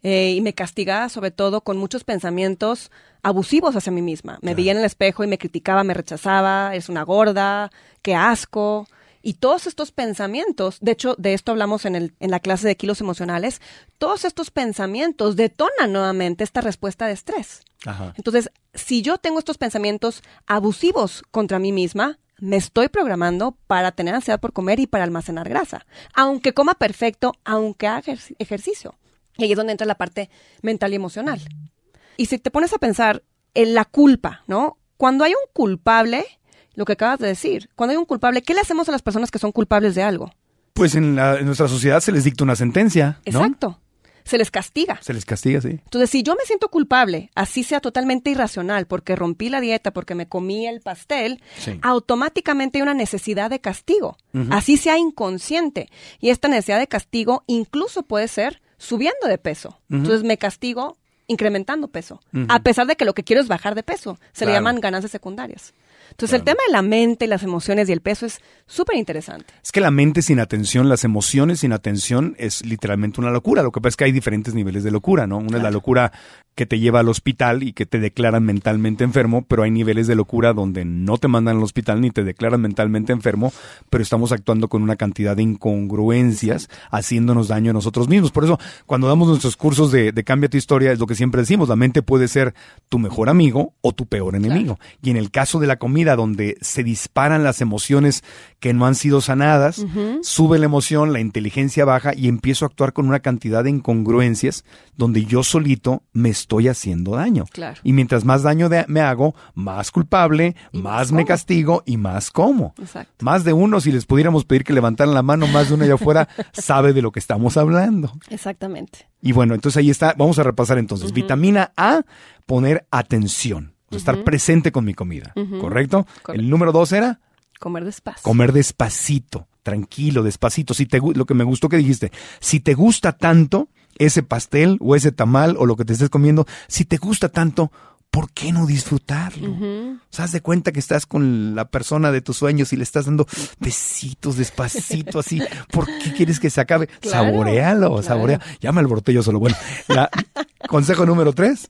Y me castigaba sobre todo con muchos pensamientos abusivos hacia mí misma. Me veía en el espejo y me criticaba, me rechazaba, es una gorda, qué asco. Y todos estos pensamientos, de hecho, de esto hablamos en la clase de kilos emocionales, todos estos pensamientos detonan nuevamente esta respuesta de estrés. Ajá. Entonces, si yo tengo estos pensamientos abusivos contra mí misma, me estoy programando para tener ansiedad por comer y para almacenar grasa. Aunque coma perfecto, aunque haga ejercicio. Y ahí es donde entra la parte mental y emocional. Y si te pones a pensar en la culpa, ¿no? Cuando hay un culpable, lo que acabas de decir, cuando hay un culpable, ¿qué le hacemos a las personas que son culpables de algo? Pues en nuestra sociedad se les dicta una sentencia, ¿no? Exacto. Se les castiga. Se les castiga, sí. Entonces, si yo me siento culpable, así sea totalmente irracional, porque rompí la dieta, porque me comí el pastel, Sí. automáticamente hay una necesidad de castigo, así sea inconsciente. Y esta necesidad de castigo incluso puede ser subiendo de peso. Entonces, me castigo incrementando peso, a pesar de que lo que quiero es bajar de peso. Se le Claro. llaman ganancias secundarias. Entonces, el tema de la mente, las emociones y el peso es súper interesante. Es que la mente sin atención, las emociones sin atención es literalmente una locura. Lo que pasa es que hay diferentes niveles de locura, ¿no? Una es la locura que te lleva al hospital y que te declaran mentalmente enfermo, pero hay niveles de locura donde no te mandan al hospital ni te declaran mentalmente enfermo, pero estamos actuando con una cantidad de incongruencias, haciéndonos daño a nosotros mismos. Por eso, cuando damos nuestros cursos de Cambia tu Historia, es lo que siempre decimos, la mente puede ser tu mejor amigo o tu peor enemigo. Y en el caso de la comida, donde se disparan las emociones que no han sido sanadas, sube la emoción, la inteligencia baja y empiezo a actuar con una cantidad de incongruencias donde yo solito me estoy haciendo daño. Claro. Y mientras más daño me hago, más culpable, Y más más me como. castigo y más como. Exacto. Más de uno, si les pudiéramos pedir que levantaran la mano, más de uno allá afuera sabe de lo que estamos hablando. Exactamente. Y bueno, entonces ahí está, vamos a repasar entonces. Vitamina A, poner atención, estar presente con mi comida, ¿correcto? Correcto. El número 2 era Comer despacio. comer despacito, tranquilo, despacito. Lo que me gustó que dijiste, si te gusta tanto ese pastel o ese tamal o lo que te estés comiendo, si te gusta tanto, ¿por qué no disfrutarlo? O sea, haz de cuenta que estás con la persona de tus sueños y le estás dando besitos despacito así. ¿Por qué quieres que se acabe? Claro, Saboréalo, saborea. Ya me alboroté yo solo. Bueno, consejo número 3.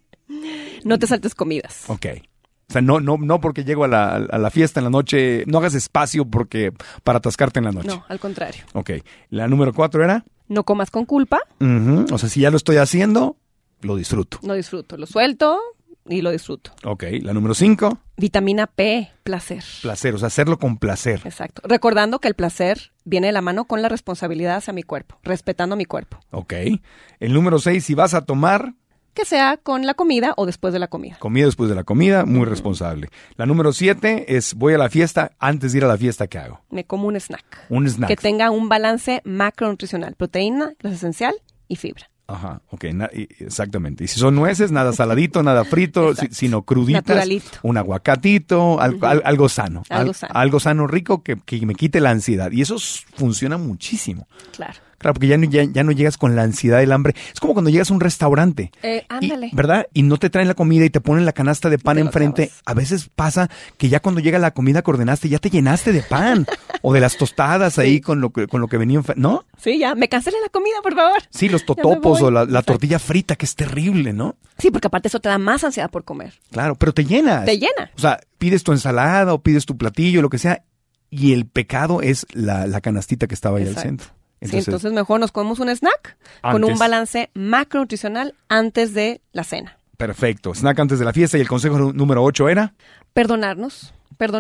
No te saltes comidas. Ok. O sea, no porque llego a la fiesta en la noche, no hagas espacio para atascarte en la noche. No, al contrario. Ok. La número 4 era. No comas con culpa. O sea, si ya lo estoy haciendo, lo disfruto. No disfruto. Lo suelto y lo disfruto. Ok. La número 5. Vitamina P, placer. Placer, o sea, hacerlo con placer. Exacto. Recordando que el placer viene de la mano con la responsabilidad hacia mi cuerpo, respetando mi cuerpo. Ok. El número 6, si vas a tomar. Que sea con la comida o después de la comida. Comida después de la comida, muy responsable. La número 7 es voy a la fiesta, antes de ir a la fiesta, ¿qué hago? Me como un snack. Un snack. Que tenga un balance macronutricional, proteína, grasa esencial y fibra. Ajá, ok, exactamente. Y si son nueces, nada saladito, nada frito, sino cruditas. Naturalito. Un aguacatito, algo sano. Algo sano. Algo sano, rico, que me quite la ansiedad. Y eso funciona muchísimo. Claro. Claro, porque ya no llegas con la ansiedad, el hambre. Es como cuando llegas a un restaurante. Ándale. ¿Verdad? Y no te traen la comida y te ponen la canasta de pan Te lo enfrente. acabas. A veces pasa que ya cuando llega la comida que ordenaste, ya te llenaste de pan. O de las tostadas ahí con lo que venía, ¿no? Sí, ya. Me cancelen la comida, por favor. Sí, los Ya me totopos voy. o la Exacto. tortilla frita, que es terrible, ¿no? Sí, porque aparte eso te da más ansiedad por comer. Claro, pero te llenas. Te llena. O sea, pides tu ensalada o pides tu platillo, lo que sea, y el pecado es la canastita que estaba ahí al Exacto. centro. Entonces mejor nos comemos un snack con Antes. un balance macronutricional antes de la cena. Perfecto. Snack antes de la fiesta. Y el consejo número 8 era. Perdonarnos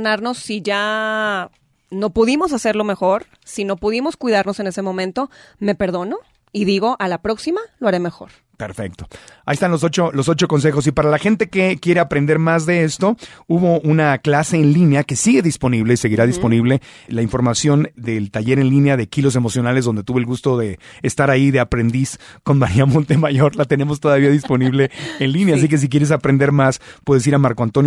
si ya no pudimos hacerlo mejor, si no pudimos cuidarnos en ese momento, me perdono y digo, a la próxima lo haré mejor. Perfecto. Ahí están los ocho consejos. Y para la gente que quiere aprender más de esto, hubo una clase en línea que sigue disponible y seguirá disponible. La información del taller en línea de Kilos Emocionales, donde tuve el gusto de estar ahí de aprendiz con María Montemayor, la tenemos todavía disponible en línea. Sí. Así que si quieres aprender más, puedes ir a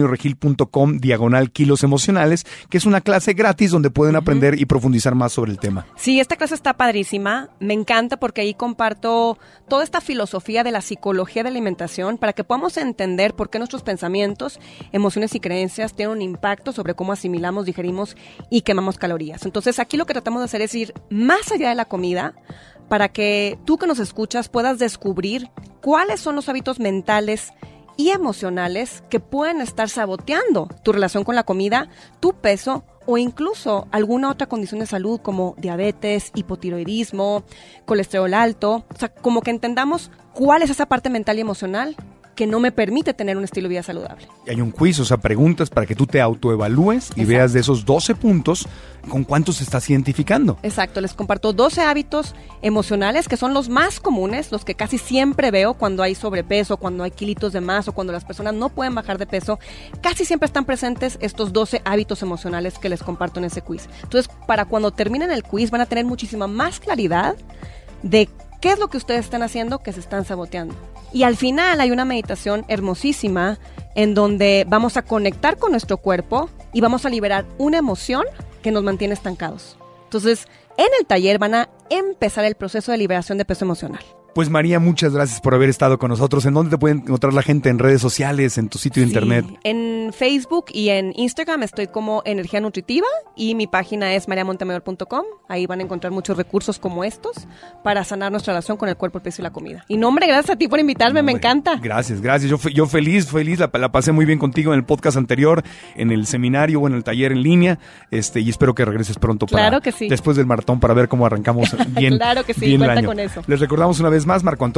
marcoantonioregil.com/Kilos Emocionales, que es una clase gratis donde pueden aprender y profundizar más sobre el tema. Sí, esta clase está padrísima. Me encanta porque ahí comparto toda esta filosofía de la psicología de alimentación para que podamos entender por qué nuestros pensamientos, emociones y creencias tienen un impacto sobre cómo asimilamos, digerimos y quemamos calorías. Entonces, aquí lo que tratamos de hacer es ir más allá de la comida para que tú que nos escuchas puedas descubrir cuáles son los hábitos mentales y emocionales que pueden estar saboteando tu relación con la comida, tu peso o incluso alguna otra condición de salud como diabetes, hipotiroidismo, colesterol alto. O sea, como que entendamos cuál es esa parte mental y emocional que no me permite tener un estilo de vida saludable. Y hay un quiz, o sea, preguntas para que tú te autoevalúes y Exacto. veas de esos 12 puntos con cuántos estás identificando. Exacto, les comparto 12 hábitos emocionales que son los más comunes, los que casi siempre veo cuando hay sobrepeso, cuando hay kilitos de más o cuando las personas no pueden bajar de peso. Casi siempre están presentes estos 12 hábitos emocionales que les comparto en ese quiz. Entonces, para cuando terminen el quiz van a tener muchísima más claridad de qué es lo que ustedes están haciendo que se están saboteando. Y al final hay una meditación hermosísima en donde vamos a conectar con nuestro cuerpo y vamos a liberar una emoción que nos mantiene estancados. Entonces, en el taller van a empezar el proceso de liberación de peso emocional. Pues María, muchas gracias por haber estado con nosotros. ¿En dónde te pueden encontrar la gente? ¿En redes sociales? ¿En tu sitio de internet? En Facebook y en Instagram estoy como Energía Nutritiva y mi página es mariamontemayor.com. Ahí van a encontrar muchos recursos como estos para sanar nuestra relación con el cuerpo, el peso y la comida. Y no, hombre, gracias a ti por invitarme, me encanta. Gracias. Yo feliz, la pasé muy bien contigo en el podcast anterior, en el seminario o en el taller en línea, y espero que regreses pronto Claro que sí. después del maratón para ver cómo arrancamos bien. Claro que sí, bien el cuenta año. con eso. Les recordamos una vez más,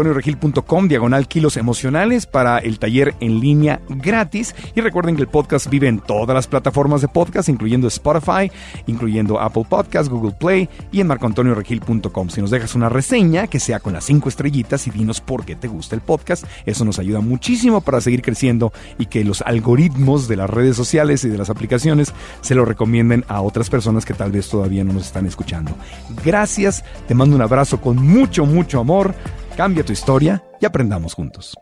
marcoantonioregil.com/Kilos Emocionales para el taller en línea gratis. Y recuerden que el podcast vive en todas las plataformas de podcast, incluyendo Spotify, incluyendo Apple Podcasts, Google Play y en marcoantonioregil.com. Si nos dejas una reseña, que sea con las 5 estrellitas y dinos por qué te gusta el podcast, eso nos ayuda muchísimo para seguir creciendo y que los algoritmos de las redes sociales y de las aplicaciones se lo recomienden a otras personas que tal vez todavía no nos están escuchando. Gracias, te mando un abrazo con mucho, mucho amor. Cambia tu historia y aprendamos juntos.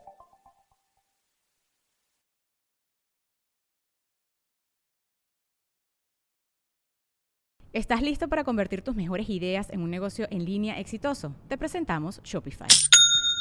¿Estás listo para convertir tus mejores ideas en un negocio en línea exitoso? Te presentamos Shopify.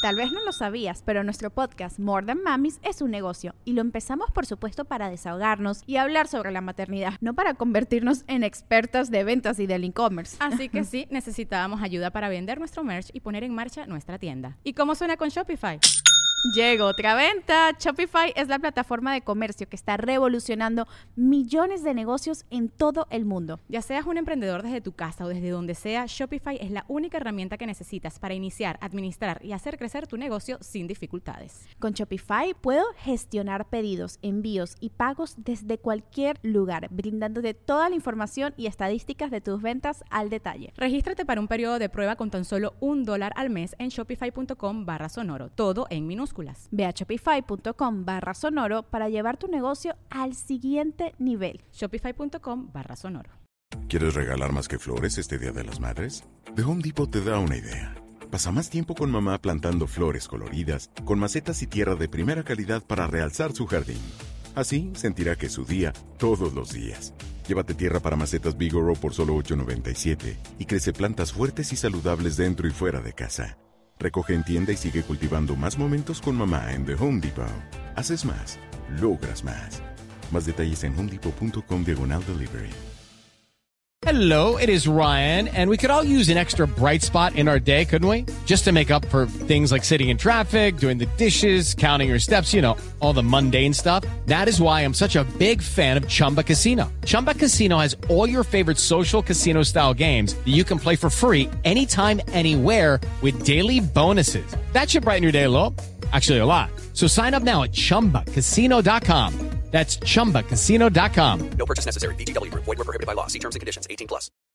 Tal vez no lo sabías, pero nuestro podcast More Than Mamis es un negocio y lo empezamos por supuesto para desahogarnos y hablar sobre la maternidad, no para convertirnos en expertas de ventas y del e-commerce. Así que sí, necesitábamos ayuda para vender nuestro merch y poner en marcha nuestra tienda. ¿Y cómo suena con Shopify? Llegó otra venta. Shopify es la plataforma de comercio que está revolucionando millones de negocios en todo el mundo. Ya seas un emprendedor desde tu casa o desde donde sea, Shopify es la única herramienta que necesitas para iniciar, administrar y hacer crecer tu negocio sin dificultades. Con Shopify puedo gestionar pedidos, envíos y pagos desde cualquier lugar, brindándote toda la información y estadísticas de tus ventas al detalle. Regístrate para un periodo de prueba con tan solo $1 al mes en shopify.com/sonoro, todo en minúsculas. Ve a shopify.com/sonoro para llevar tu negocio al siguiente nivel. Shopify.com/sonoro. ¿Quieres regalar más que flores este Día de las Madres? The Home Depot te da una idea. Pasa más tiempo con mamá plantando flores coloridas, con macetas y tierra de primera calidad para realzar su jardín. Así sentirá que es su día todos los días. Llévate tierra para macetas Bigoro por solo $8.97 y crece plantas fuertes y saludables dentro y fuera de casa. Recoge en tienda y sigue cultivando más momentos con mamá en The Home Depot. Haces más, logras más. Más detalles en homedepot.com/delivery. Hello, it is Ryan, and we could all use an extra bright spot in our day, couldn't we? Just to make up for things like sitting in traffic, doing the dishes, counting your steps, all the mundane stuff. That is why I'm such a big fan of Chumba Casino. Chumba Casino has all your favorite social casino-style games that you can play for free anytime, anywhere with daily bonuses. That should brighten your day a little. Actually, a lot. So sign up now at ChumbaCasino.com. That's ChumbaCasino.com. No purchase necessary. VGW Group. Void where prohibited by law. See terms and conditions. 18+.